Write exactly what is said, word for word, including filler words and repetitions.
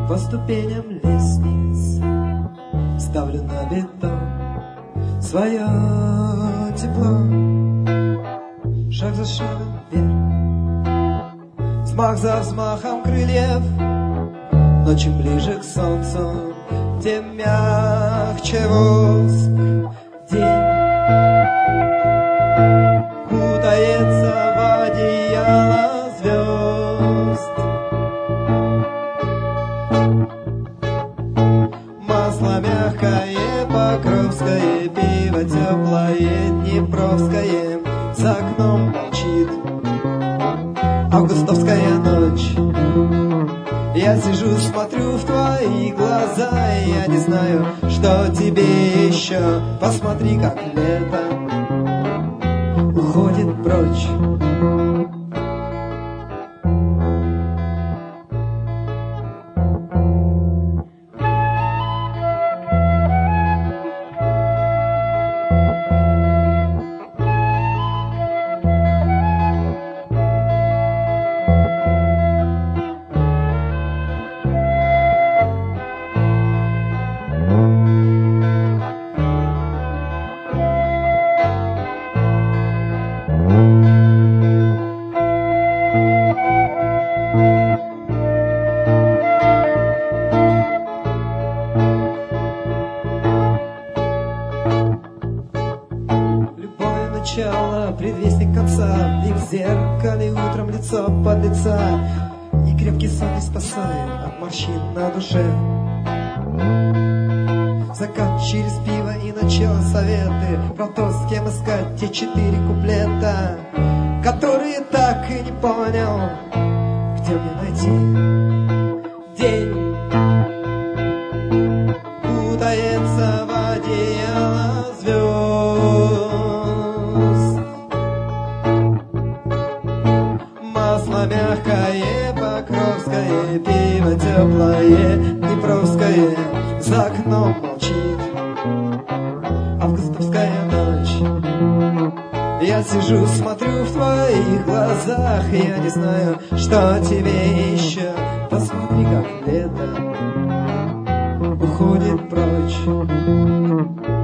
По ступеням лестниц ставлю на бетон свое тепло. Шаг за шагом вверх, взмах за взмахом крыльев. Но чем ближе к солнцу, тем мягче воск. День кутается в одеяло звезд. Масло мягкое, покровское, пиво теплое, днепровское. За окном молчит августовская ночь. Я сижу, смотрю в твои глаза, и я не знаю, что тебе еще. Посмотри, как лето уходит прочь. Предвестник конца, и в зеркале утром лицо под лица, и крепкий сон не спасает от морщин на душе. Закат через пиво и начало советы про то, с кем искать те четыре куплета, которые так и не понял, где мне найти. День кутается в одеяло звезд. Масло мягкое, покровское, пиво теплое, днепровское. За окном молчит августовская ночь. Я сижу, смотрю в твоих глазах, и я не знаю, что тебе еще. Посмотри, как лето уходит прочь.